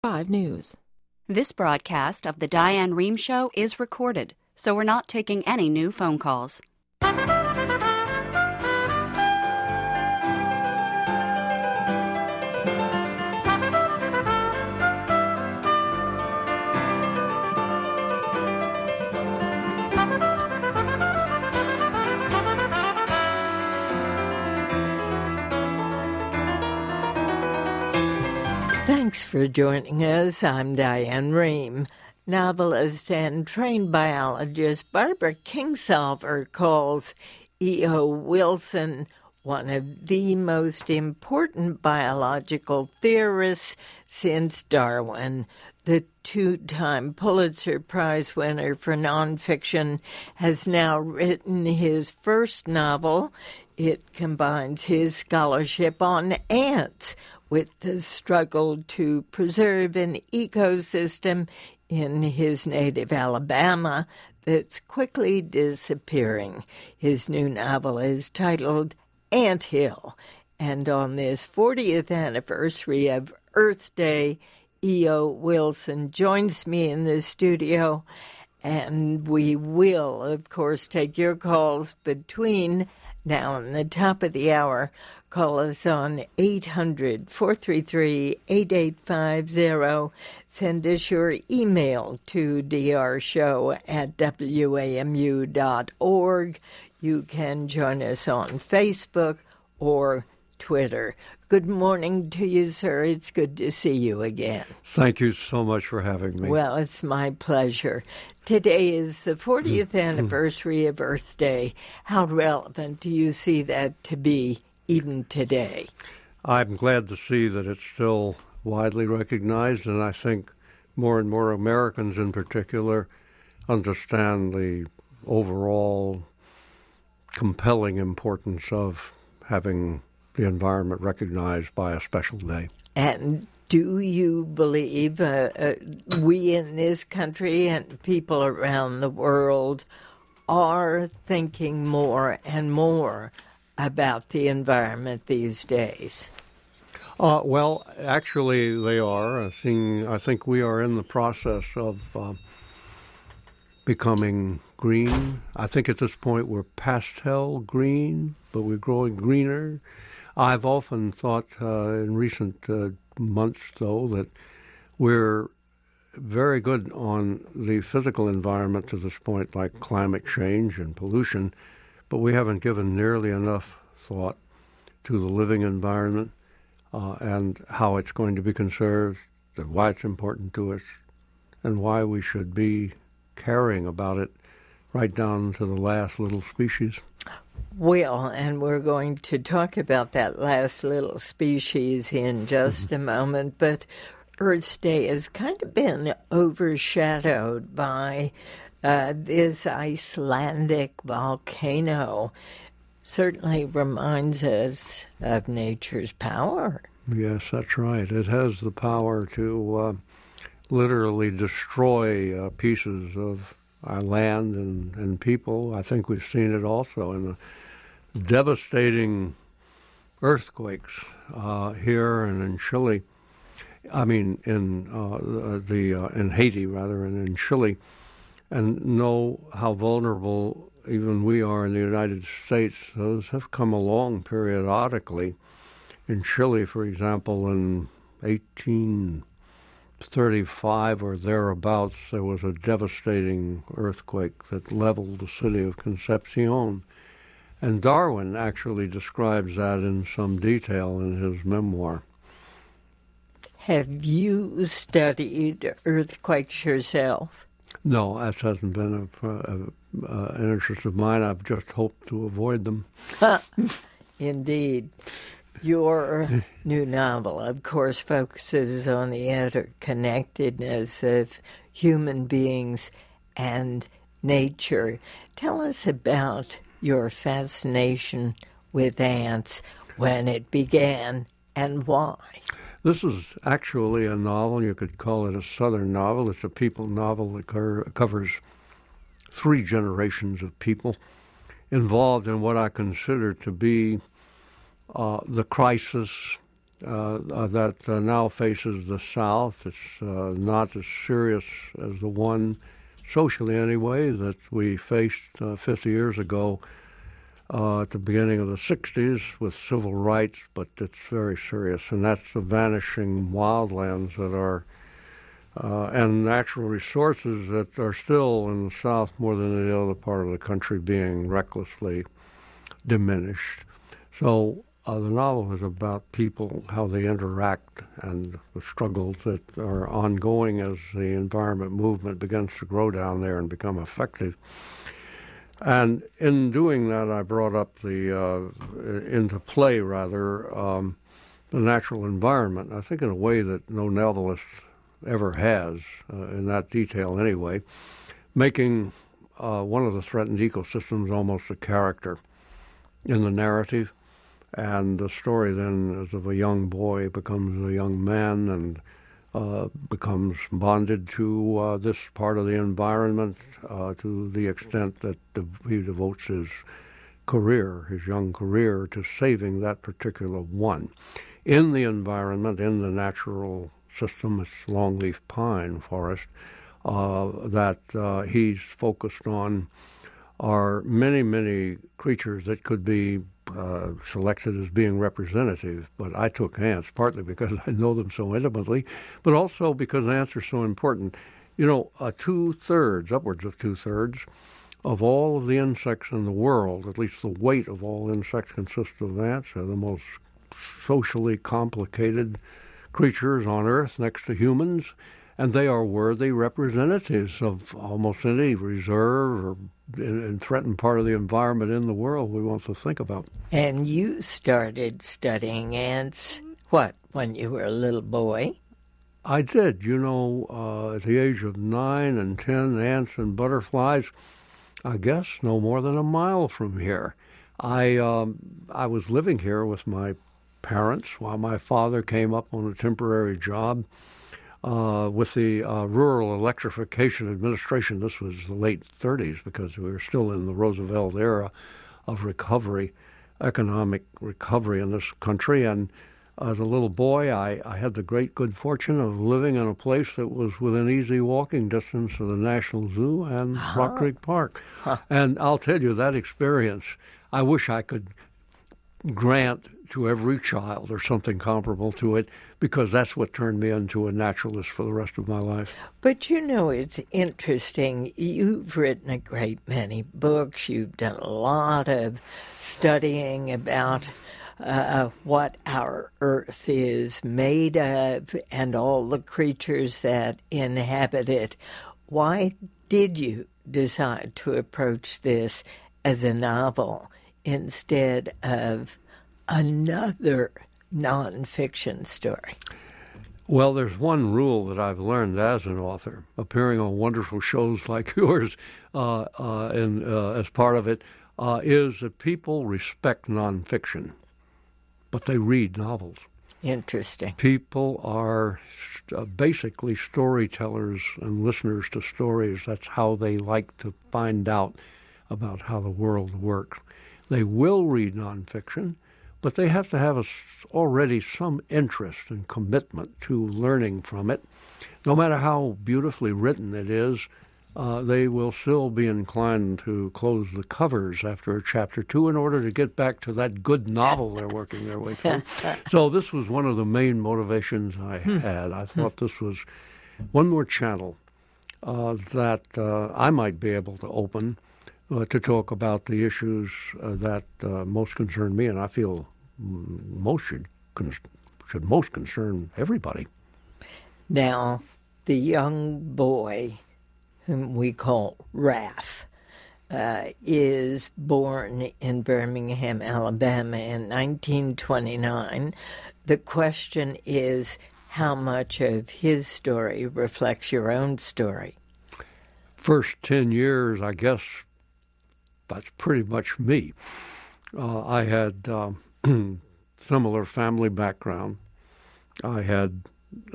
5 News. This broadcast of The Diane Rehm Show is recorded, so we're not taking any new phone calls. Thanks for joining us. I'm Diane Rehm. Novelist and trained biologist Barbara Kingsolver calls E.O. Wilson one of the most important biological theorists since Darwin. The two-time Pulitzer Prize winner for nonfiction has now written his first novel. It combines his scholarship on ants with the struggle to preserve an ecosystem in his native Alabama that's quickly disappearing. His new novel is titled Ant Hill, and on this 40th anniversary of Earth Day, E.O. Wilson joins me in the studio, and we will, of course, take your calls between now and the top of the hour. Call us on 800-433-8850. Send us your email to drshow@wamu.org. You can join us on Facebook or Twitter. Good morning to you, sir. It's good to see you again. Thank you so much for having me. Well, it's my pleasure. Today is the 40th anniversary of Earth Day. How relevant do you see that to be even today? I'm glad to see that it's still widely recognized, and I think more and more Americans in particular understand the overall compelling importance of having the environment recognized by a special day. And do you believe we in this country and people around the world are thinking more and more about the environment these days? Well, actually, they are. I think we are in the process of becoming green. I think at this point we're pastel green, but we're growing greener. I've often thought in recent months, though, that we're very good on the physical environment to this point, like climate change and pollution, but we haven't given nearly enough thought to the living environment and how it's going to be conserved, why it's important to us, and why we should be caring about it right down to the last little species. Well, and we're going to talk about that last little species in just a moment, but Earth Day has kind of been overshadowed by this Icelandic volcano. Certainly reminds us of nature's power. Yes, that's right. It has the power to literally destroy pieces of our land and people. I think we've seen it also in the devastating earthquakes here and in Chile. I mean, in Haiti, rather, and in Chile, and know how vulnerable even we are in the United States. Those have come along periodically. In Chile, for example, in 1835 or thereabouts, there was a devastating earthquake that leveled the city of Concepcion. And Darwin actually describes that in some detail in his memoir. Have you studied earthquakes yourself? No, that hasn't been an interest of mine. I've just hoped to avoid them. Indeed. Your new novel, of course, focuses on the interconnectedness of human beings and nature. Tell us about your fascination with ants, when it began, and why. This is actually a novel. You could call it a Southern novel. It's a people novel that covers 3 generations of people involved in what I consider to be the crisis that now faces the South. It's not as serious as the one, socially anyway, that we faced 50 years ago at the beginning of the 60s with civil rights, but it's very serious, and that's the vanishing wildlands that are and natural resources that are still in the South more than any other part of the country being recklessly diminished. So the novel is about people, how they interact, and the struggles that are ongoing as the environment movement begins to grow down there and become effective. And in doing that, I brought up into play, the natural environment, I think in a way that no novelist ever has, in that detail anyway, making one of the threatened ecosystems almost a character in the narrative. And the story then is of a young boy becomes a young man and becomes bonded to this part of the environment to the extent that he devotes his young career, to saving that particular one. In the environment, in the natural system, it's longleaf pine forest, that he's focused on are many, many creatures that could be selected as being representative, but I took ants partly because I know them so intimately, but also because ants are so important. You know, upwards of two-thirds of all of the insects in the world, at least the weight of all insects consists of ants. They're the most socially complicated creatures on Earth next to humans, and they are worthy representatives of almost any reserve or and threatened part of the environment in the world we want to think about. And you started studying ants, when you were a little boy? I did. You know, at the age of 9 and 10, ants and butterflies, I guess no more than a mile from here. I was living here with my parents while my father came up on a temporary job with the Rural Electrification Administration. This was the late 30s because we were still in the Roosevelt era of recovery, economic recovery in this country. And as a little boy, I had the great good fortune of living in a place that was within easy walking distance of the National Zoo and Rock Creek Park. And I'll tell you, that experience, I wish I could grant to every child or something comparable to it, because that's what turned me into a naturalist for the rest of my life. But you know, it's interesting. You've written a great many books. You've done a lot of studying about what our Earth is made of and all the creatures that inhabit it. Why did you decide to approach this as a novel instead of another nonfiction story? Well, there's one rule that I've learned as an author, appearing on wonderful shows like yours, as part of it, is that people respect nonfiction, but they read novels. Interesting. People are basically storytellers and listeners to stories. That's how they like to find out about how the world works. They will read nonfiction, but they have to have already some interest and commitment to learning from it. No matter how beautifully written it is, they will still be inclined to close the covers after a chapter 2 in order to get back to that good novel they're working their way through. So this was one of the main motivations I had. I thought this was one more channel that I might be able to open to talk about the issues that most concern me, and I feel most should most concern everybody. Now, the young boy, whom we call Raph, is born in Birmingham, Alabama in 1929. The question is how much of his story reflects your own story? First 10 years, I guess, that's pretty much me. I had similar family background. I had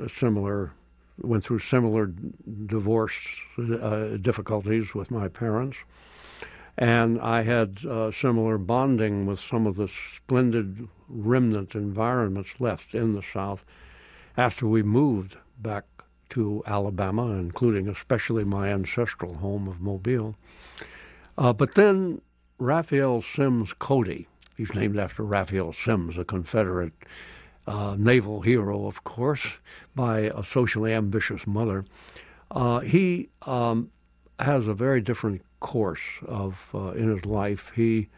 went through similar divorce difficulties with my parents. And I had similar bonding with some of the splendid remnant environments left in the South after we moved back to Alabama, including especially my ancestral home of Mobile. But then Raphael Sims Cody, he's named after Raphael Sims, a Confederate naval hero, of course, by a socially ambitious mother. He has a very different course of in his life. He,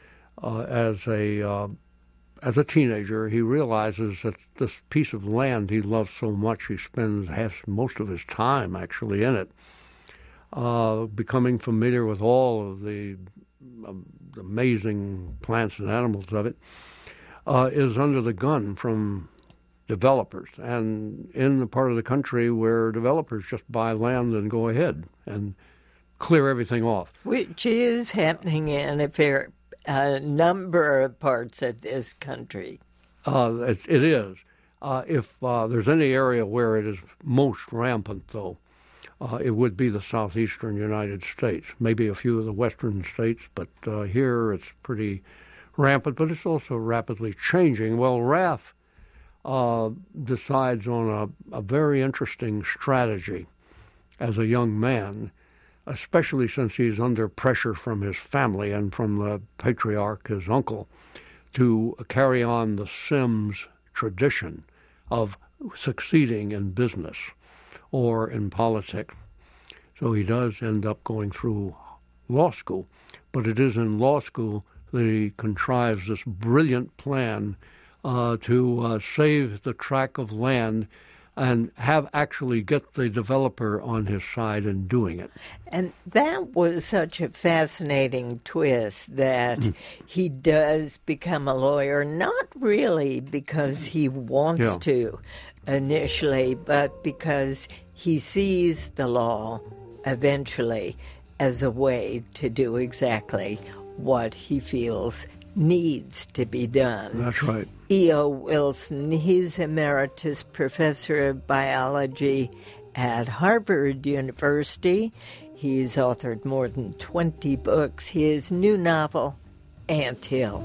as a teenager, he realizes that this piece of land he loves so much, he spends most of his time actually in it, becoming familiar with all of the amazing plants and animals of it, is under the gun from developers, and in the part of the country where developers just buy land and go ahead and clear everything off. Which is happening in a number of parts of this country. It is. If there's any area where it is most rampant, though, it would be the southeastern United States, maybe a few of the western states, but here it's pretty rampant, but it's also rapidly changing. Well, Raph decides on a very interesting strategy as a young man, especially since he's under pressure from his family and from the patriarch, his uncle, to carry on the Sims tradition of succeeding in business or in politics. So he does end up going through law school, but it is in law school that he contrives this brilliant plan to save the tract of land and actually get the developer on his side in doing it. And that was such a fascinating twist that he does become a lawyer, not really because he wants to initially, but because he sees the law eventually as a way to do exactly what he feels needs to be done. That's right. E.O. Wilson, he's emeritus professor of biology at Harvard University. He's authored more than 20 books. His new novel, Ant Hill.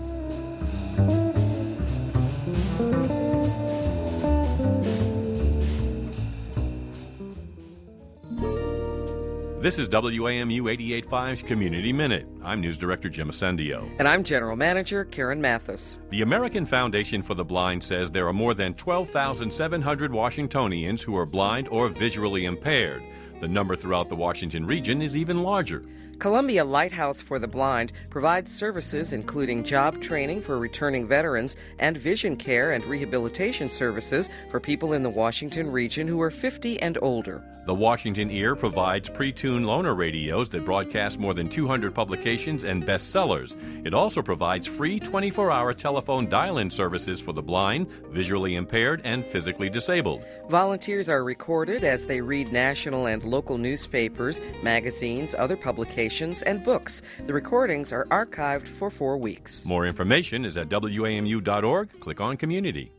This is WAMU 88.5's Community Minute. I'm News Director Jim Ascendio. And I'm General Manager Karen Mathis. The American Foundation for the Blind says there are more than 12,700 Washingtonians who are blind or visually impaired. The number throughout the Washington region is even larger. Columbia Lighthouse for the Blind provides services including job training for returning veterans and vision care and rehabilitation services for people in the Washington region who are 50 and older. The Washington Ear provides pre-tuned loaner radios that broadcast more than 200 publications and bestsellers. It also provides free 24-hour telephone dial-in services for the blind, visually impaired, and physically disabled. Volunteers are recorded as they read national and local newspapers, magazines, other publications, and books. The recordings are archived for 4 weeks. More information is at WAMU.org. Click on Community.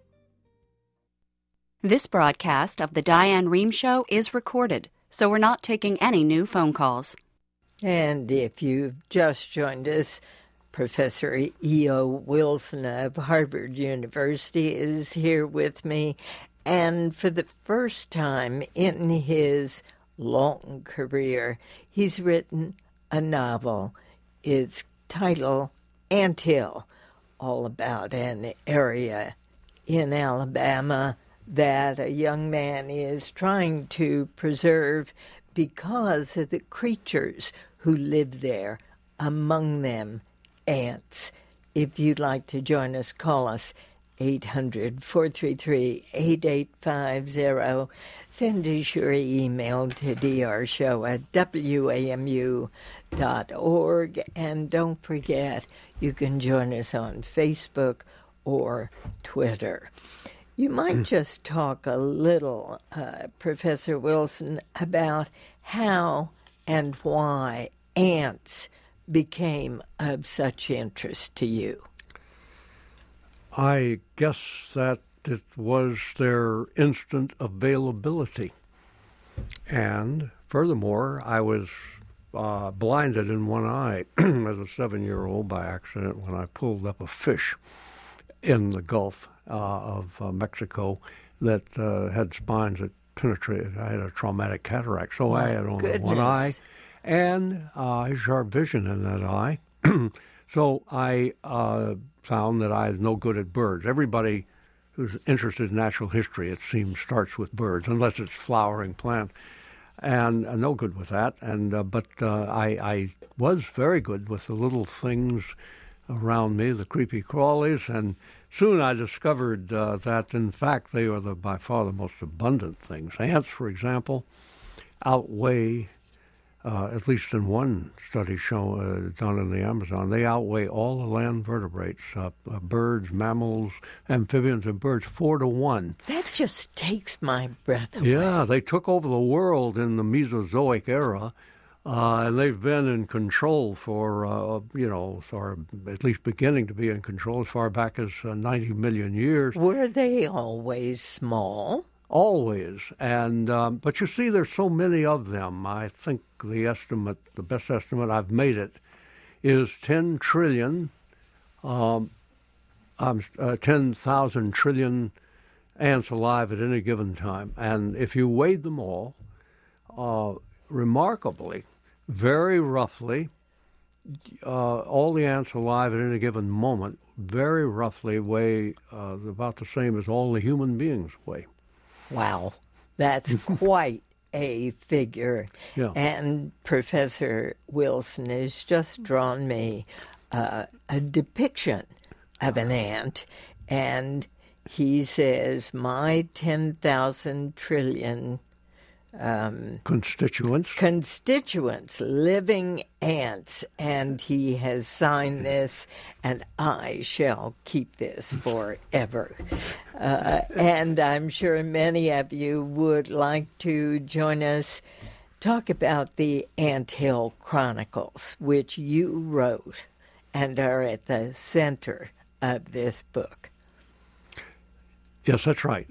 This broadcast of The Diane Rehm Show is recorded, so we're not taking any new phone calls. And if you've just joined us, Professor E.O. Wilson of Harvard University is here with me. And for the first time in his long career, he's written a novel. Its title, Ant Hill, all about an area in Alabama that a young man is trying to preserve because of the creatures who live there, among them ants. If you'd like to join us, call us 800-433-8850. Send us your email to drshow@wamu.org. And don't forget, you can join us on Facebook or Twitter. You might just talk a little, Professor Wilson, about how and why ants became of such interest to you. I guess that it was their instant availability. And furthermore, I was blinded in one eye as a 7-year-old by accident when I pulled up a fish in the Gulf of Mexico that had spines that penetrated. I had a traumatic cataract, so I had only one eye and sharp vision in that eye. So I found that I was no good at birds. Everybody who's interested in natural history, it seems, starts with birds, unless it's flowering plant. And no good with that. And but I was very good with the little things around me, the creepy crawlies, and soon I discovered that, in fact, they are by far the most abundant things. Ants, for example, outweigh, at least in one study done in the Amazon, they outweigh all the land vertebrates, birds, mammals, amphibians, and birds, 4 to 1. That just takes my breath away. Yeah, they took over the world in the Mesozoic era, and they've been in control for, or at least beginning to be in control as far back as 90 million years. Were they always small? Always. And but you see, there's so many of them. I think the best estimate I've made it, is 10 trillion, 10,000 trillion ants alive at any given time. And if you weighed them all, remarkably, very roughly, all the ants alive at any given moment very roughly weigh about the same as all the human beings weigh. Wow, that's quite a figure. Yeah. And Professor Wilson has just drawn me a depiction of an ant, and he says, my 10,000 trillion constituents, living ants, and he has signed this, and I shall keep this forever. And I'm sure many of you would like to join us, talk about the Anthill Chronicles, which you wrote and are at the center of this book. Yes, that's right.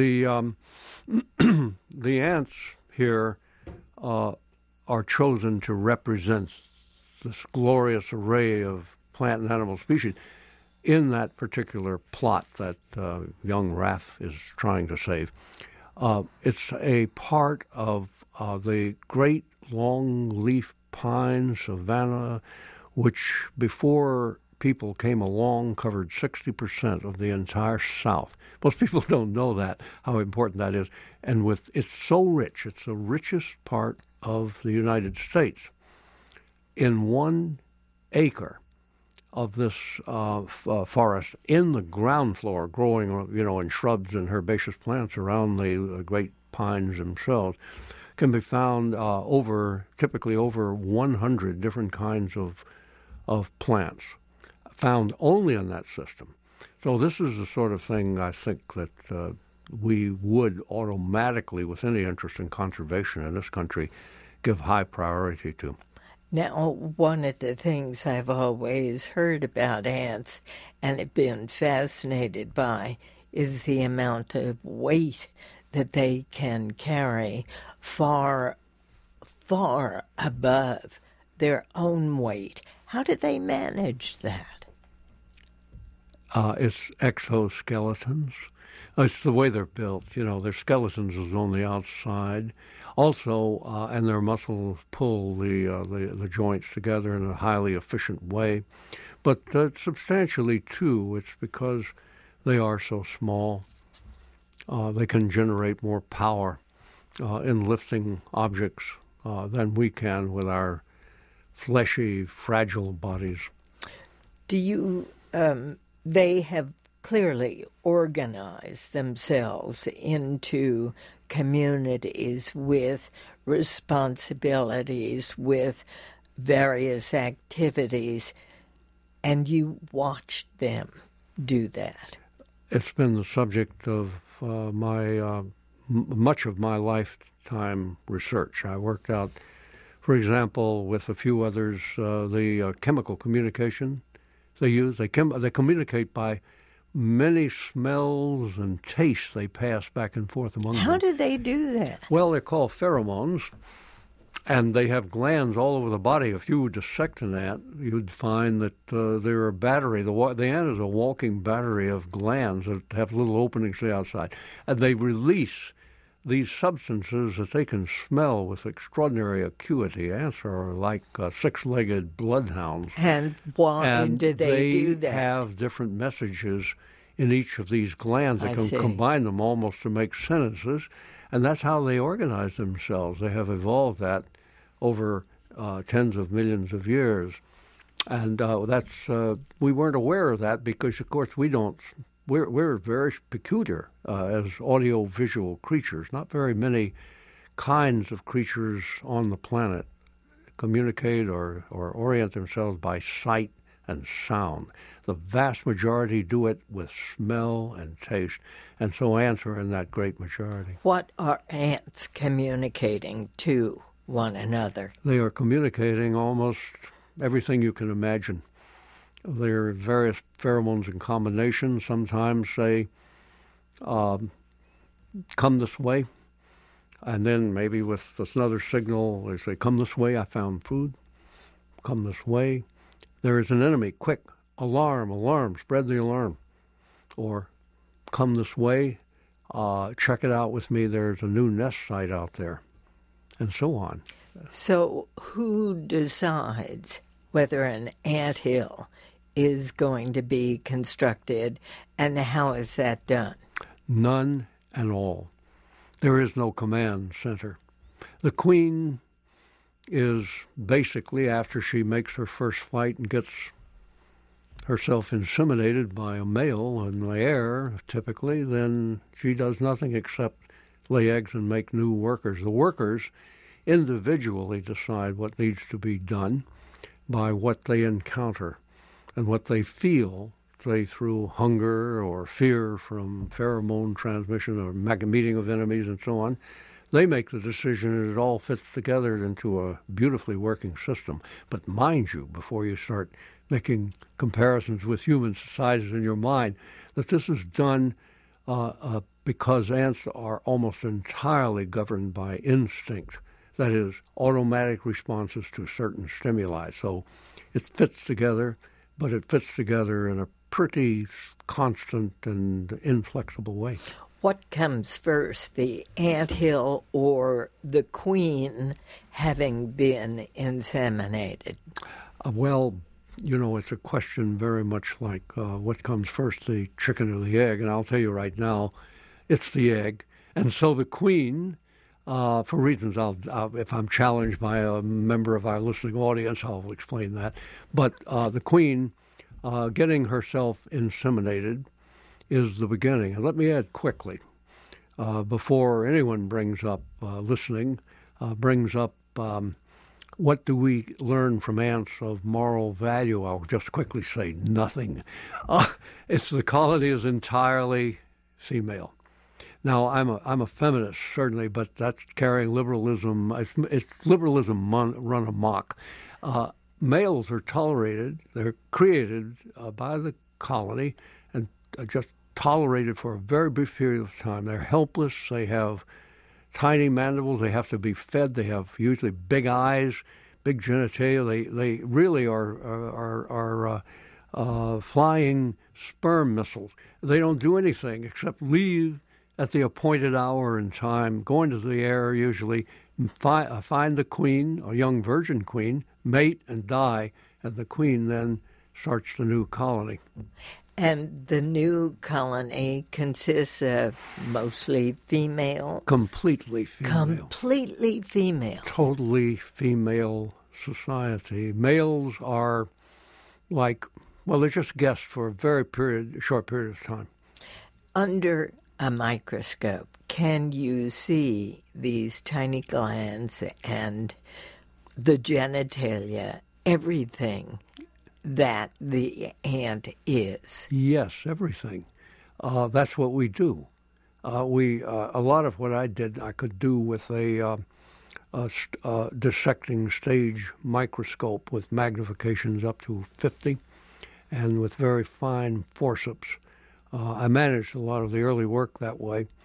The ants here are chosen to represent this glorious array of plant and animal species in that particular plot that young Raff is trying to save. It's a part of the great long-leaf pine savanna, which before people came along covered 60% of the entire South. Most people don't know that, how important that is. And it's so rich, it's the richest part of the United States. In 1 acre of this forest, in the ground floor, growing, in shrubs and herbaceous plants around the great pines themselves, can be found typically over 100 different kinds of plants, found only in that system. So this is the sort of thing I think that we would automatically, with any interest in conservation in this country, give high priority to. Now, one of the things I've always heard about ants and have been fascinated by is the amount of weight that they can carry, far, far above their own weight. How do they manage that? It's exoskeletons. It's the way they're built. Their skeletons is on the outside. Also, and their muscles pull the joints together in a highly efficient way. But substantially, too, it's because they are so small. They can generate more power in lifting objects than we can with our fleshy, fragile bodies. They have clearly organized themselves into communities with responsibilities, with various activities, and you watched them do that. It's been the subject of much of my lifetime research. I worked out, for example, with a few others, the chemical communication they use. They communicate by many smells and tastes they pass back and forth among them. How do they do that? Well, they're called pheromones, And they have glands all over the body. If you would dissect an ant, you'd find that they're a battery. The ant is a walking battery of glands that have little openings to the outside. And they release these substances that they can smell with extraordinary acuity. Ants are like six-legged bloodhounds. And why do they do that? They have different messages in each of these glands that can combine them almost to make sentences. And that's how they organize themselves. They have evolved that over tens of millions of years. And we weren't aware of that because, of course, we're very peculiar as audio-visual creatures. Not very many kinds of creatures on the planet communicate or orient themselves by sight and sound. The vast majority do it with smell and taste, and so ants are in that great majority. What are ants communicating to one another? They are communicating almost everything you can imagine. There are various pheromones in combination. Sometimes they come this way, and then maybe with another signal, they say, come this way, I found food. Come this way. There is an enemy, quick, alarm, spread the alarm. Or come this way, check it out with me, there's a new nest site out there, and so on. So who decides whether an anthill is going to be constructed, and how is that done? None and all. There is no command center. The queen is basically, after she makes her first flight and gets herself inseminated by a male in the air, typically, then she does nothing except lay eggs and make new workers. The workers individually decide what needs to be done by what they encounter and what they feel, say through hunger or fear from pheromone transmission or meeting of enemies and so on. They make the decision, and it all fits together into a beautifully working system. But mind you, before you start making comparisons with human societies in your mind, that this is done because ants are almost entirely governed by instinct. That is, automatic responses to certain stimuli. So it fits together, but it fits together in a pretty constant and inflexible way. What comes first, the anthill or the queen having been inseminated? Well, it's a question very much like what comes first, the chicken or the egg? And I'll tell you right now, it's the egg. And so the queen, for reasons if I'm challenged by a member of our listening audience, I'll explain that. But the queen getting herself inseminated is the beginning. And let me add quickly, before anyone brings up what do we learn from ants of moral value, I'll just quickly say nothing. The colony is entirely female. Now, I'm a feminist, certainly, but that's carrying liberalism. It's liberalism run amok. Males are tolerated. They're created by the colony and just tolerated for a very brief period of time. They're helpless. They have tiny mandibles. They have to be fed. They have usually big eyes, big genitalia. They really are flying sperm missiles. They don't do anything except leave at the appointed hour and time, go into the air usually, find the queen, a young virgin queen, mate and die, and the queen then starts the new colony. And the new colony consists of mostly female? Completely female. Completely female. Totally female society. Males are they're just guests for a very short period of time. Under a microscope, can you see these tiny glands and the genitalia, everything that the ant is? Yes, everything. That's what we do. A lot of what I did, I could do with a dissecting stage microscope with magnifications up to 50, and with very fine forceps. I managed a lot of the early work that way.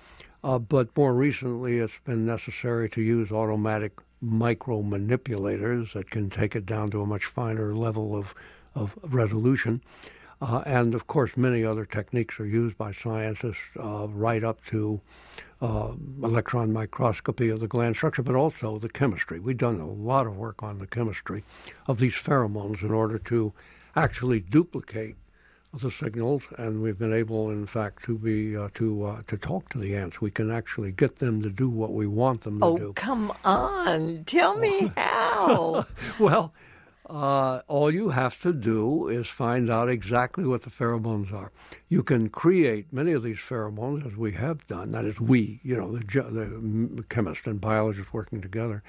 But more recently, it's been necessary to use automatic micro manipulators that can take it down to a much finer level of resolution. And, of course, many other techniques are used by scientists right up to electron microscopy of the gland structure, but also the chemistry. We've done a lot of work on the chemistry of these pheromones in order to actually duplicate the signals, and we've been able, in fact, to talk to the ants. We can actually get them to do what we want them to do. Oh, come on. Tell me how. Well, all you have to do is find out exactly what the pheromones are. You can create many of these pheromones, as we have done. That is, we, the chemist and biologist working together.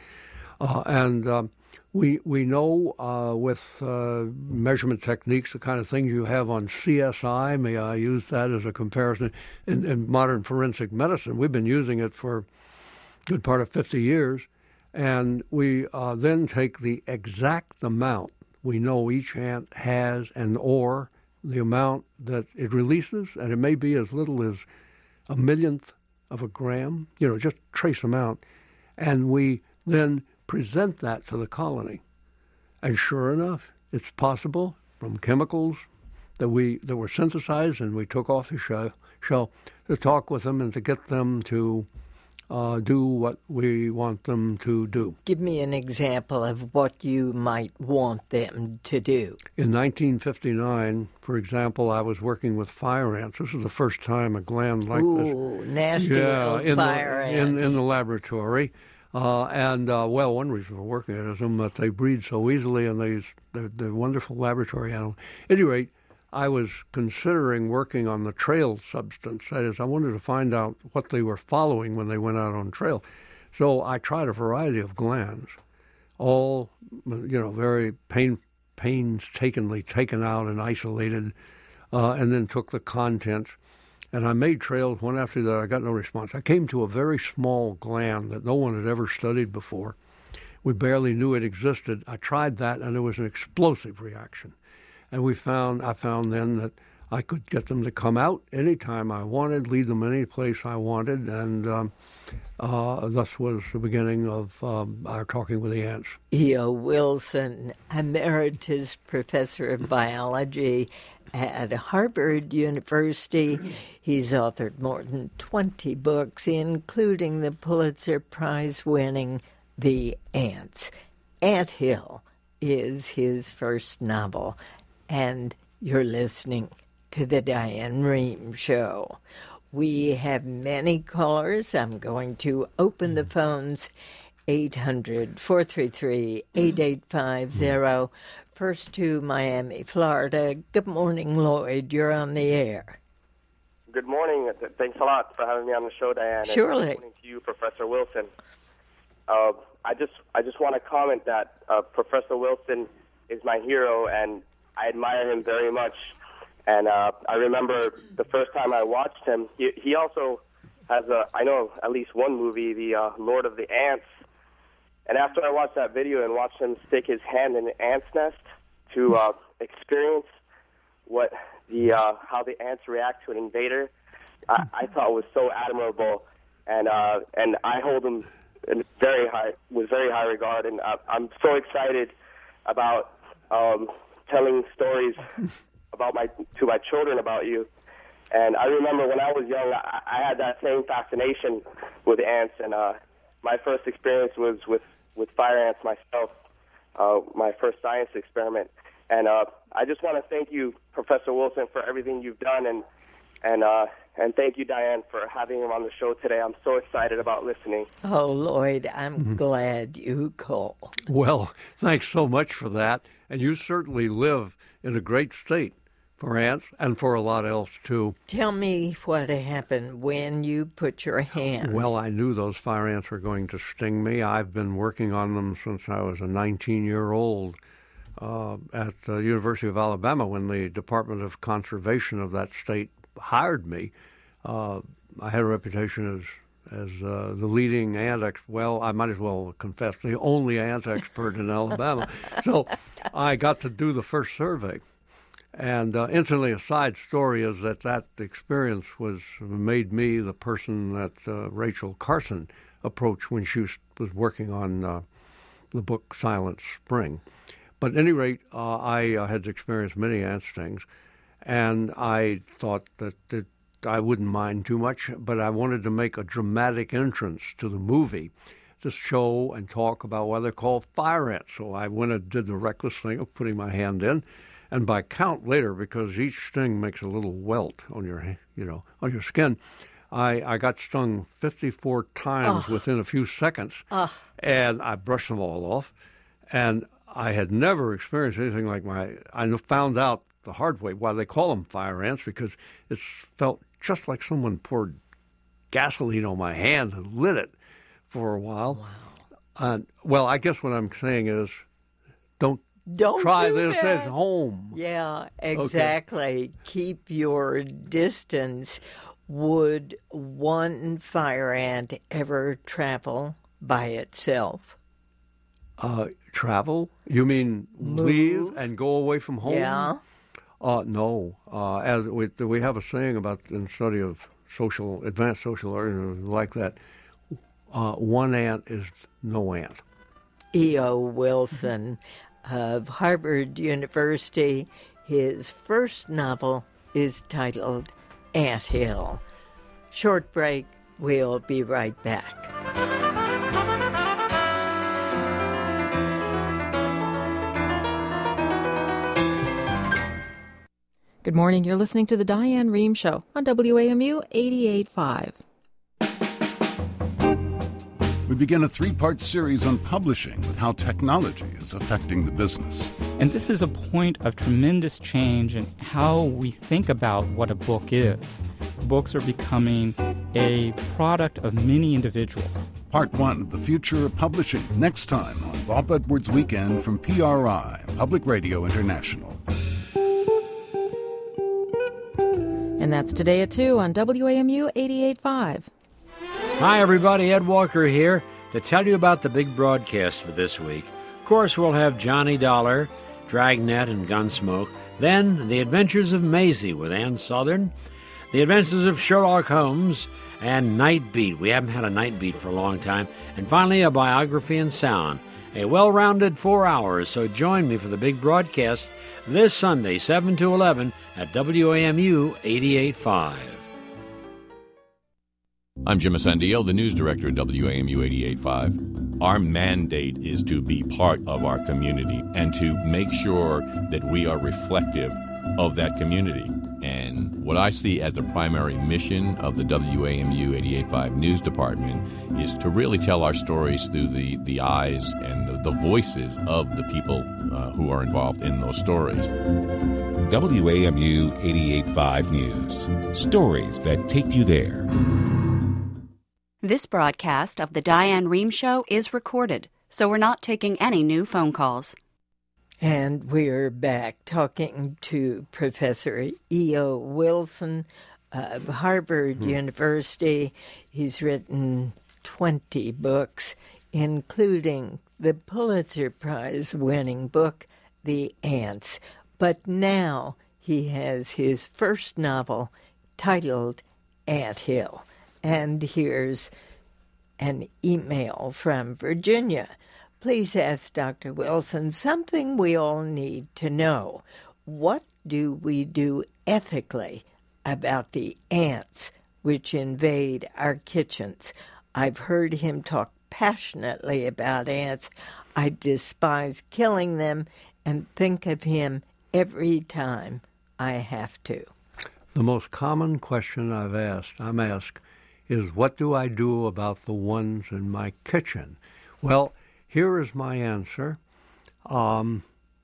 We know with measurement techniques, the kind of things you have on CSI, may I use that as a comparison, in modern forensic medicine. We've been using it for a good part of 50 years. And we then take the exact amount we know each ant has or the amount that it releases, and it may be as little as a millionth of a gram, just trace amount. And we then present that to the colony. And sure enough, it's possible from chemicals that were synthesized and we took off the shell to talk with them and to get them to do what we want them to do. Give me an example of what you might want them to do. In 1959, for example, I was working with fire ants. This was the first time a gland like this. Ooh, nasty little fire ants. In the laboratory. One reason for working it is that they breed so easily, and they're wonderful laboratory animals. At any rate, I was considering working on the trail substance. That is, I wanted to find out what they were following when they went out on trail. So I tried a variety of glands, all, very painstakingly taken out and isolated, and then took the contents. And I made trails one after the other. I got no response. I came to a very small gland that no one had ever studied before. We barely knew it existed. I tried that, and there was an explosive reaction. And I found then that I could get them to come out anytime I wanted, lead them any place I wanted, and thus was the beginning of our talking with the ants. E.O. Wilson, Emeritus Professor of Biology at Harvard University. He's authored more than 20 books, including the Pulitzer Prize-winning The Ants. Anthill is his first novel, and you're listening to The Diane Rehm Show. We have many callers. I'm going to open the phones, 800-433-8850. First to Miami, Florida. Good morning, Lloyd. You're on the air. Good morning. Thanks a lot for having me on the show, Diane. Surely. And good morning to you, Professor Wilson. I just want to comment that Professor Wilson is my hero, and I admire him very much. And I remember the first time I watched him, he also has I know at least one movie, the Lord of the Ants. And after I watched that video and watched him stick his hand in an ant's nest to experience how the ants react to an invader, I thought was so admirable. And I hold him in very high regard. And I'm so excited about telling stories to my children about you. And I remember when I was young, I had that same fascination with ants, and my first experience was with fire ants myself, my first science experiment. And I just want to thank you, Professor Wilson, for everything you've done, and thank you, Diane, for having him on the show today. I'm so excited about listening. Oh, Lloyd, I'm glad you called. Well, thanks so much for that. And you certainly live in a great state for ants and for a lot else, too. Tell me what happened when you put your hand. Well, I knew those fire ants were going to sting me. I've been working on them since I was a 19-year-old at the University of Alabama when the Department of Conservation of that state hired me. I had a reputation as the leading ant expert. Well, I might as well confess, the only ant expert in Alabama. So I got to do the first survey. And incidentally, a side story is that experience made me the person that Rachel Carson approached when she was working on the book Silent Spring. But at any rate, I had experienced many ant stings, and I thought that I wouldn't mind too much, but I wanted to make a dramatic entrance to the movie to show and talk about why they're called fire ants. So I went and did the reckless thing of putting my hand in, and by count later, because each sting makes a little welt on your skin, I got stung 54 times within a few seconds, and I brushed them all off, and I had never experienced anything like I found out the hard way why they call them fire ants, because it felt just like someone poured gasoline on my hand and lit it for a while. Wow. Well, I guess what I'm saying is don't try this at home. Yeah, exactly. Okay. Keep your distance. Would one fire ant ever travel by itself? Travel? You mean leave and go away from home? Yeah. No. As we have a saying about in the study of advanced social organisms like that, one ant is no ant. E.O. Wilson of Harvard University, his first novel is titled Ant Hill. Short break, we'll be right back. Good morning. You're listening to The Diane Rehm Show on WAMU 88.5. We begin a three-part series on publishing with how technology is affecting the business. And this is a point of tremendous change in how we think about what a book is. Books are becoming a product of many individuals. Part 1 of The Future of Publishing, next time on Bob Edwards Weekend from PRI, Public Radio International. And that's today at 2 on WAMU 88.5. Hi, everybody. Ed Walker here to tell you about the big broadcast for this week. Of course, we'll have Johnny Dollar, Dragnet, and Gunsmoke. Then, The Adventures of Maisie with Ann Southern, The Adventures of Sherlock Holmes, and Night Beat. We haven't had a Night Beat for a long time. And finally, a biography and sound. A well-rounded 4 hours, so join me for the big broadcast this Sunday, 7 to 11, at WAMU 88.5. I'm Jim Asendio, the news director at WAMU 88.5. Our mandate is to be part of our community and to make sure that we are reflective of that community. And what I see as the primary mission of the WAMU 88.5 News Department is to really tell our stories through the eyes and the voices of the people who are involved in those stories. WAMU 88.5 News. Stories that take you there. This broadcast of The Diane Rehm Show is recorded, so we're not taking any new phone calls. And we're back talking to Professor E.O. Wilson of Harvard University. He's written 20 books, including the Pulitzer Prize-winning book, The Ants. But now he has his first novel titled Ant Hill. And here's an email from Virginia. Please ask Dr. Wilson something we all need to know. What do we do ethically about the ants which invade our kitchens? I've heard him talk passionately about ants. I despise killing them and think of him every time I have to. The most common question I'm asked is, what do I do about the ones in my kitchen? Well, here is my answer. Watch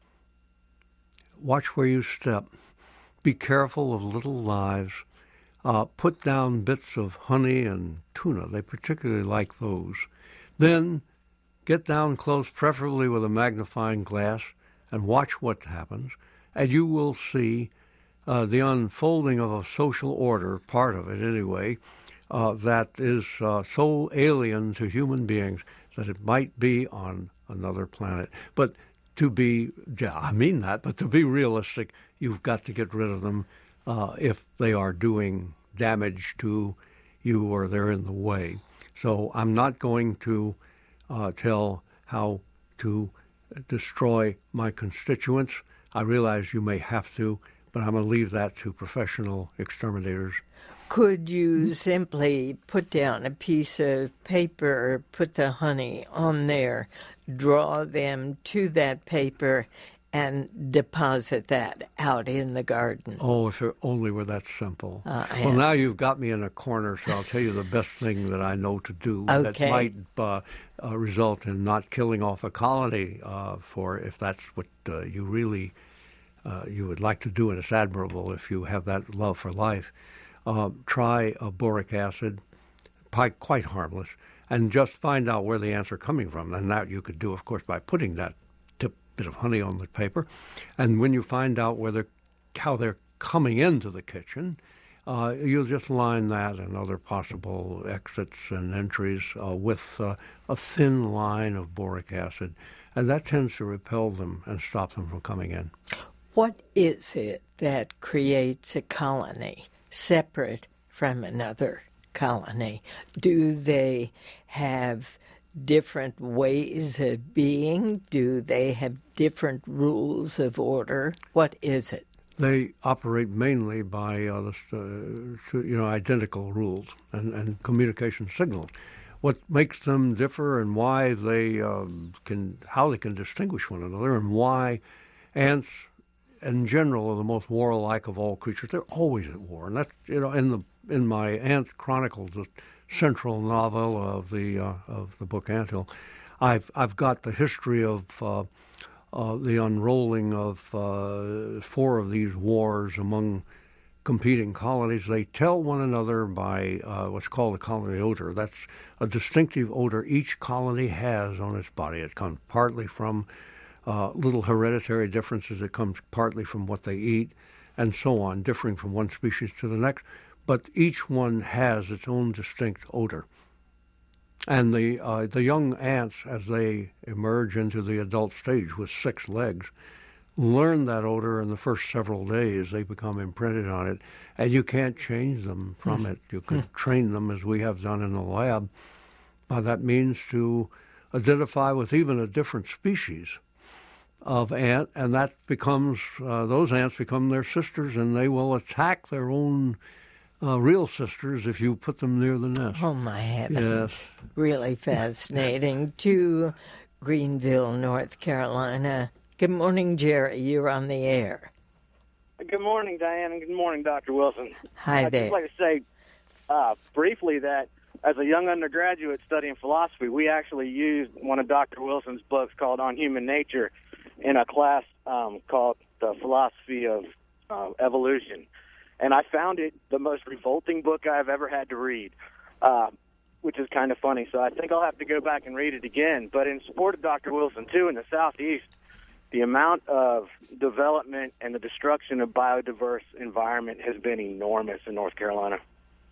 where you step. Be careful of little lives. Put down bits of honey and tuna. They particularly like those. Then get down close, preferably with a magnifying glass, and watch what happens. And you will see the unfolding of a social order, part of it anyway, that is so alien to human beings that it might be on another planet. But I mean that, but to be realistic, you've got to get rid of them if they are doing damage to you or they're in the way. So I'm not going to tell how to destroy my constituents. I realize you may have to, but I'm going to leave that to professional exterminators. Could you simply put down a piece of paper, put the honey on there, draw them to that paper, and deposit that out in the garden? Oh, if it only were that simple. Well, now you've got me in a corner, so I'll tell you the best thing that I know to do that might result in not killing off a colony for if that's what you really you would like to do, and it's admirable if you have that love for life. Try boric acid, quite harmless, and just find out where the ants are coming from. And that you could do, of course, by putting that bit of honey on the paper. And when you find out how they're coming into the kitchen, you'll just line that and other possible exits and entries with a thin line of boric acid. And that tends to repel them and stop them from coming in. What is it that creates a colony separate from another colony? Do they have different ways of being? Do they have different rules of order? What is it? They operate mainly by identical rules and communication signals. What makes them differ and why how they can distinguish one another, and why ants in general are the most warlike of all creatures. They're always at war, and that's in my Ant Chronicles, the central novel of the book Anthill, I've got the history of the unrolling of 4 of these wars among competing colonies. They tell one another by what's called a colony odor. That's a distinctive odor each colony has on its body. It comes partly from little hereditary differences. It comes partly from what they eat, and so on, differing from one species to the next. But each one has its own distinct odor. And the young ants, as they emerge into the adult stage with 6 legs, learn that odor in the first several days. They become imprinted on it, and you can't change them from it. You can train them, as we have done in the lab, by that means to identify with even a different species of ant, and that becomes, those ants become their sisters, and they will attack their own real sisters if you put them near the nest. Oh, my heavens. Yes. Really fascinating. To Greenville, North Carolina. Good morning, Jerry. You're on the air. Good morning, Diane, and good morning, Dr. Wilson. Hi there. I'd just like to say briefly that as a young undergraduate studying philosophy, we actually used one of Dr. Wilson's books called On Human Nature in a class called The Philosophy of Evolution. And I found it the most revolting book I've ever had to read, which is kind of funny. So I think I'll have to go back and read it again. But in support of Dr. Wilson, too, in the Southeast, the amount of development and the destruction of biodiverse environment has been enormous in North Carolina.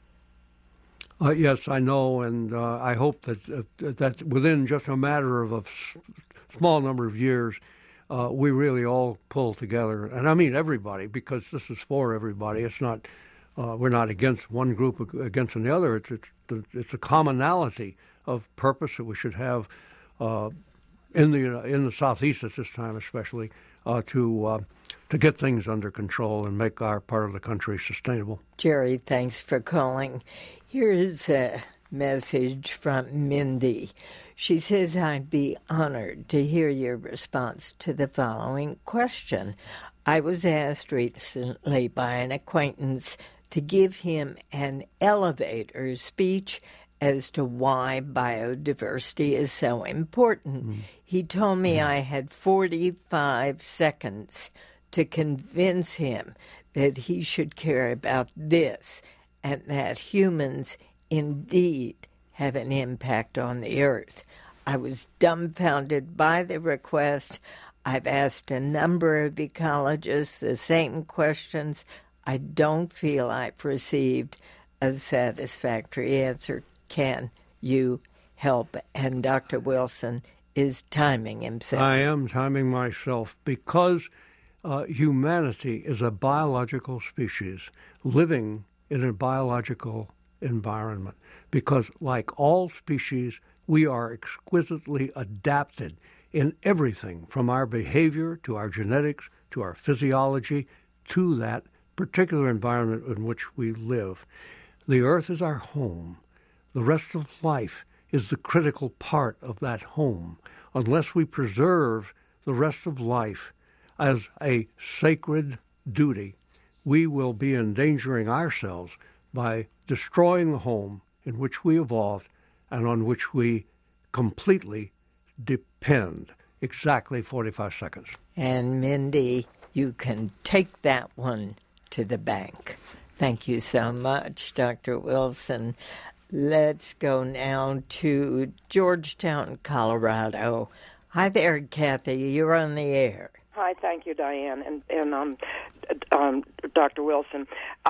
Yes, I know, and I hope that within just a matter of a small number of years, we really all pull together, and I mean everybody, because this is for everybody. It's not we're not against one group against the other. It's a commonality of purpose that we should have in the Southeast at this time, especially to get things under control and make our part of the country sustainable. Jerry, thanks for calling. Here's a message from Mindy. She says, I'd be honored to hear your response to the following question. I was asked recently by an acquaintance to give him an elevator speech as to why biodiversity is so important. He told me I had 45 seconds to convince him that he should care about this and that humans indeed have an impact on the earth. I was dumbfounded by the request. I've asked a number of ecologists the same questions. I don't feel I've received a satisfactory answer. Can you help? And Dr. Wilson is timing himself. I am timing myself because humanity is a biological species living in a biological environment. Because like all species, we are exquisitely adapted in everything from our behavior to our genetics to our physiology to that particular environment in which we live. The earth is our home. The rest of life is the critical part of that home. Unless we preserve the rest of life as a sacred duty, we will be endangering ourselves by destroying the home in which we evolved and on which we completely depend. Exactly 45 seconds. And Mindy, you can take that one to the bank. Thank you so much, Dr. Wilson. Let's go now to Georgetown, Colorado. Hi there, Kathy. You're on the air. Hi, thank you, Diane, and Dr. Wilson.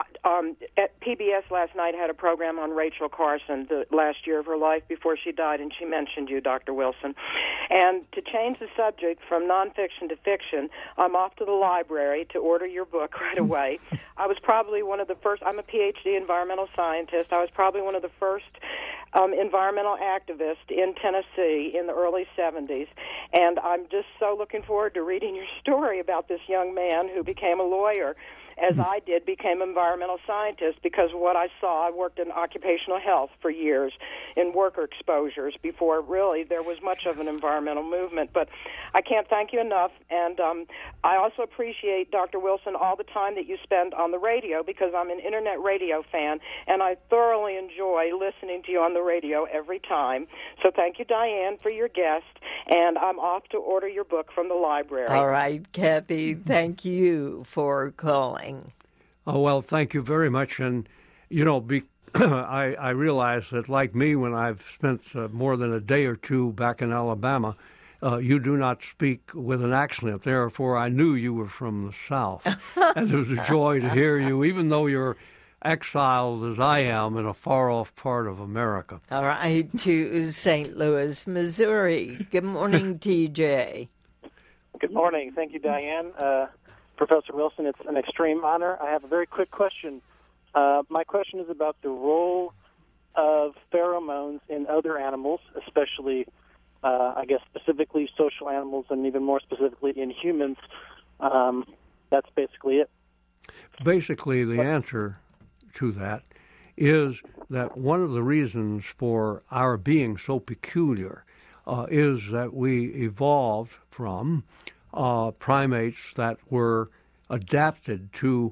At PBS last night had a program on Rachel Carson, the last year of her life before she died, and she mentioned you, Dr. Wilson. And to change the subject from nonfiction to fiction, I'm off to the library to order your book right away. I was probably one of the first. I'm a PhD environmental scientist. I was probably one of the first environmental activists in Tennessee in the early 70s, and I'm just so looking forward to reading your story about this young man who became a lawyer, as I did, became an environmental scientist, because what I saw, I worked in occupational health for years in worker exposures before really there was much of an environmental movement. But I can't thank you enough, and I also appreciate, Dr. Wilson, all the time that you spend on the radio, because I'm an internet radio fan, and I thoroughly enjoy listening to you on the radio every time. So thank you, Diane, for your guest, and I'm off to order your book from the library. All right, Kathy, thank you for calling. Oh, well, thank you very much. And, you know, I realize that, like me, when I've spent more than a day or two back in Alabama, you do not speak with an accent. Therefore, I knew you were from the South. And it was a joy to hear you, even though you're exiled, as I am, in a far-off part of America. All right, to St. Louis, Missouri. Good morning, TJ. Good morning. Thank you, Diane. Professor Wilson, it's an extreme honor. I have a very quick question. My question is about the role of pheromones in other animals, especially, I guess, specifically social animals, and even more specifically in humans. That's basically it. Basically, the answer to that is that one of the reasons for our being so peculiar is that we evolved from primates that were adapted to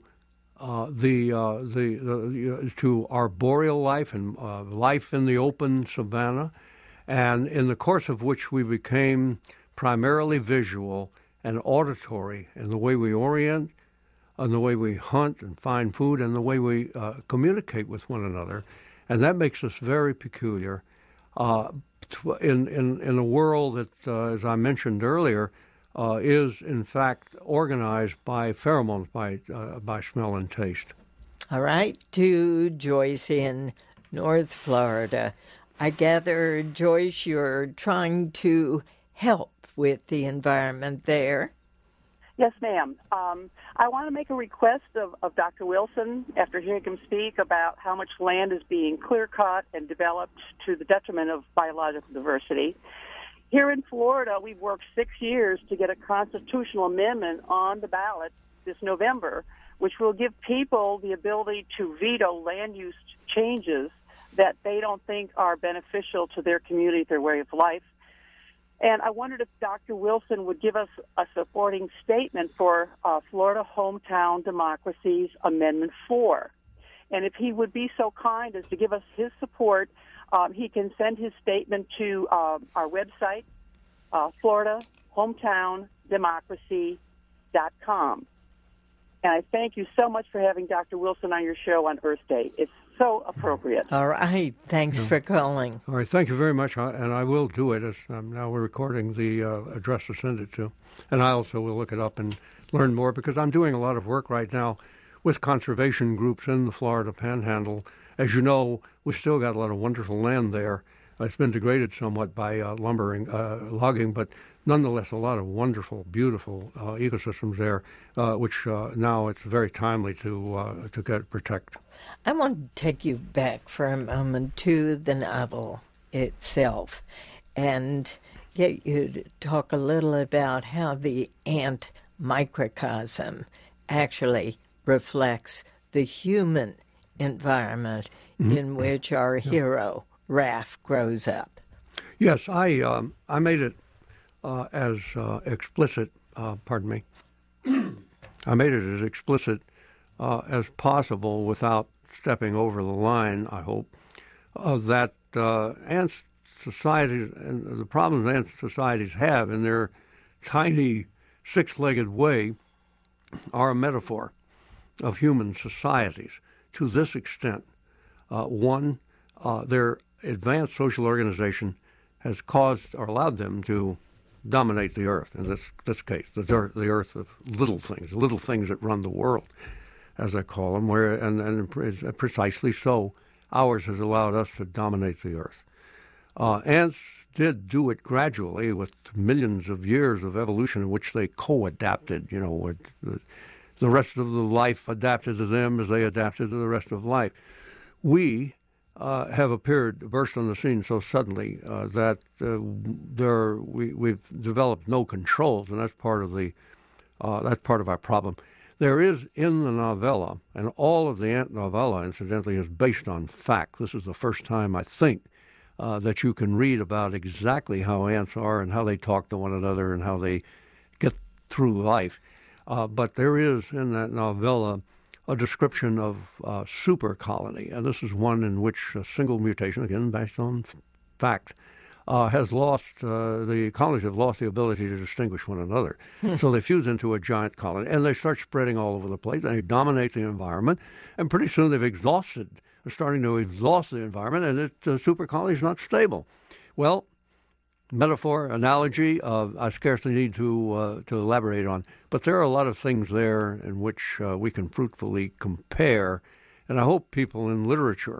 to arboreal life and life in the open savanna, and in the course of which we became primarily visual and auditory in the way we orient, and the way we hunt and find food, and the way we communicate with one another, and that makes us very peculiar in a world that, as I mentioned earlier, is in fact organized by pheromones, by smell and taste. All right, to Joyce in North Florida. I gather, Joyce, you're trying to help with the environment there. Yes, ma'am. I want to make a request of Dr. Wilson, after hearing him speak, about how much land is being clear-cut and developed to the detriment of biological diversity. Here in Florida, we've worked 6 years to get a constitutional amendment on the ballot this November, which will give people the ability to veto land use changes that they don't think are beneficial to their community, their way of life. And I wondered if Dr. Wilson would give us a supporting statement for Florida Hometown Democracy's Amendment 4. And if he would be so kind as to give us his support, he can send his statement to our website, FloridaHometownDemocracy.com. And I thank you so much for having Dr. Wilson on your show on Earth Day. It's so appropriate. All right. Thanks for calling. All right. Thank you very much. And I will do it. As now we're recording the address to send it to. And I also will look it up and learn more, because I'm doing a lot of work right now with conservation groups in the Florida Panhandle. As you know, we still got a lot of wonderful land there It's been degraded somewhat by logging, but nonetheless a lot of wonderful, beautiful ecosystems there, which now it's very timely to protect. I want to take you back for a moment to the novel itself and get you to talk a little about how the ant microcosm actually reflects the human environment in which our hero, Raph, grows up. Yes, I made it as explicit, pardon me, I made it as explicit as possible without stepping over the line, I hope, that ant societies and the problems ant societies have in their tiny six-legged way are a metaphor of human societies to this extent. One, their advanced social organization has caused or allowed them to dominate the earth, in this case, the earth of little things that run the world, as I call them, and precisely so, ours has allowed us to dominate the earth. Ants did do it gradually with millions of years of evolution in which they co-adapted, with the rest of the life adapted to them as they adapted to the rest of life. We have burst on the scene so suddenly that we've developed no controls, and that's part of our problem. There is in the novella, and all of the ant novella, incidentally, is based on fact. This is the first time, I think, that you can read about exactly how ants are and how they talk to one another and how they get through life. But there is in that novella a description of super colony, and this is one in which a single mutation, again based on fact, has lost, the colonies have lost the ability to distinguish one another. So they fuse into a giant colony, and they start spreading all over the place, and they dominate the environment, and pretty soon they're starting to exhaust the environment, and the super colony is not stable. Well, metaphor, analogy, I scarcely need to elaborate on, but there are a lot of things there in which we can fruitfully compare, and I hope people in literature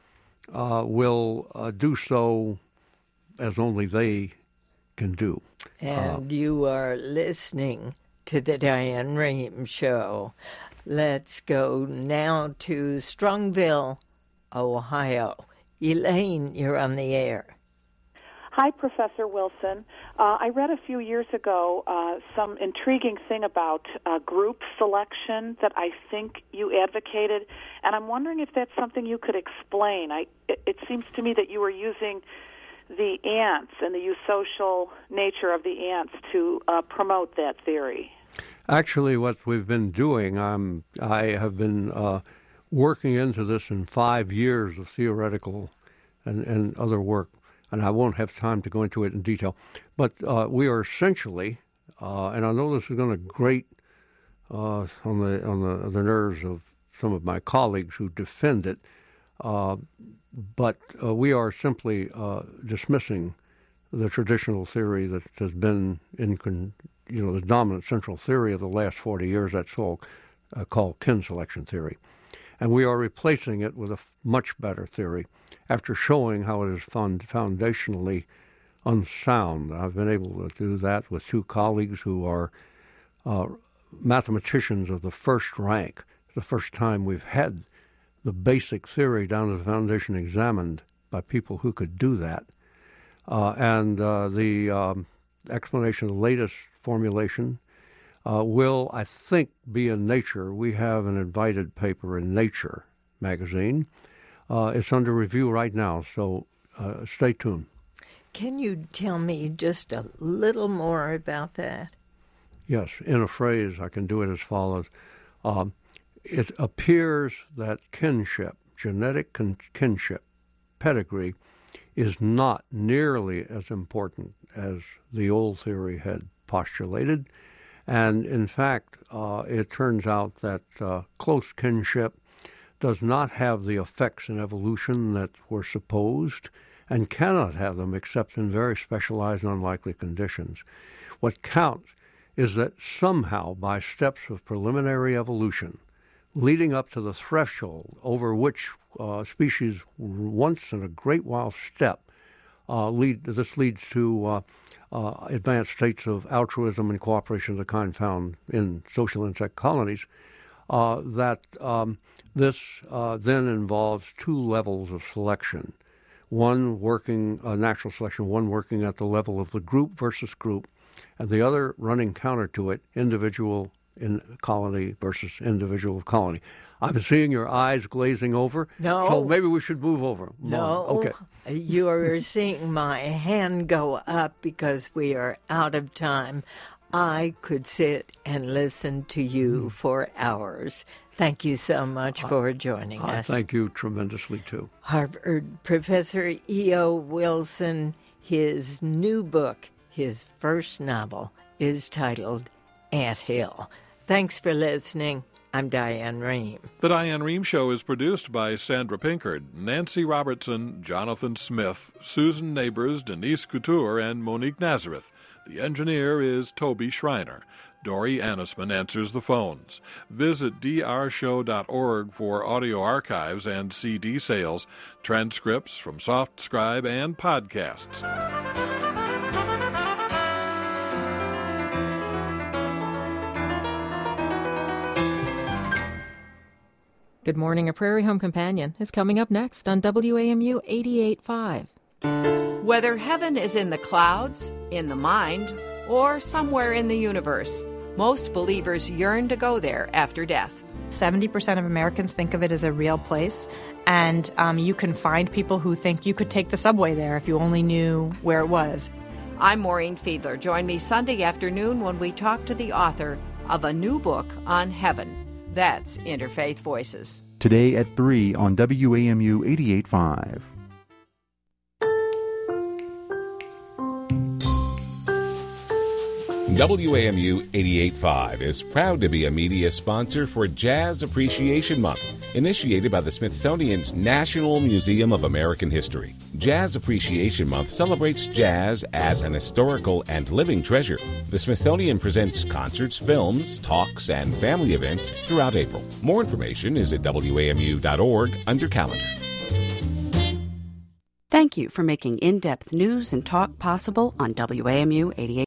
will do so as only they can do. And you are listening to the Diane Rehm Show. Let's go now to Strongville, Ohio. Elaine, you're on the air. Hi, Professor Wilson. I read a few years ago some intriguing thing about group selection that I think you advocated, and I'm wondering if that's something you could explain. It seems to me that you were using the ants and the eusocial nature of the ants to promote that theory. Actually, what we've been doing, I have been working into this in 5 years of theoretical and other work, and I won't have time to go into it in detail. But we are essentially, and I know this is going to grate on the nerves of some of my colleagues who defend it, but we are simply dismissing the traditional theory that has been the dominant central theory of the last 40 years. That's called kin selection theory. And we are replacing it with a much better theory after showing how it is foundationally unsound. I've been able to do that with two colleagues who are mathematicians of the first rank. The first time we've had the basic theory down to the foundation examined by people who could do that. And the explanation of the latest formulation will, I think, be in Nature. We have an invited paper in Nature magazine. It's under review right now, so stay tuned. Can you tell me just a little more about that? Yes, in a phrase, I can do it as follows. It appears that kinship, genetic kinship, pedigree, is not nearly as important as the old theory had postulated. And in fact, it turns out that close kinship does not have the effects in evolution that were supposed and cannot have them except in very specialized and unlikely conditions. What counts is that somehow, by steps of preliminary evolution, leading up to the threshold over which species once in a great while step this leads to advanced states of altruism and cooperation of the kind found in social insect colonies. This then involves two levels of selection. One working, natural selection, one working at the level of the group versus group, and the other running counter to it, individual in colony versus individual of colony. I'm seeing your eyes glazing over. No. So maybe we should move over. No. Okay. You are seeing my hand go up because we are out of time. I could sit and listen to you for hours. Thank you so much for joining us. Thank you tremendously, too. Harvard Professor E.O. Wilson, his new book, his first novel, is titled Ant Hill. Thanks for listening. I'm Diane Rehm. The Diane Rehm Show is produced by Sandra Pinkard, Nancy Robertson, Jonathan Smith, Susan Neighbors, Denise Couture, and Monique Nazareth. The engineer is Toby Schreiner. Dory Annisman answers the phones. Visit drshow.org for audio archives and CD sales, transcripts from SoftScribe, and podcasts. Good Morning, A Prairie Home Companion is coming up next on WAMU 88.5. Whether heaven is in the clouds, in the mind, or somewhere in the universe, most believers yearn to go there after death. 70% of Americans think of it as a real place, and you can find people who think you could take the subway there if you only knew where it was. I'm Maureen Fiedler. Join me Sunday afternoon when we talk to the author of a new book on heaven. That's Interfaith Voices. Today at 3 on WAMU 88.5. WAMU 88.5 is proud to be a media sponsor for Jazz Appreciation Month, initiated by the Smithsonian's National Museum of American History. Jazz Appreciation Month celebrates jazz as an historical and living treasure. The Smithsonian presents concerts, films, talks, and family events throughout April. More information is at WAMU.org under Calendar. Thank you for making in-depth news and talk possible on WAMU 88.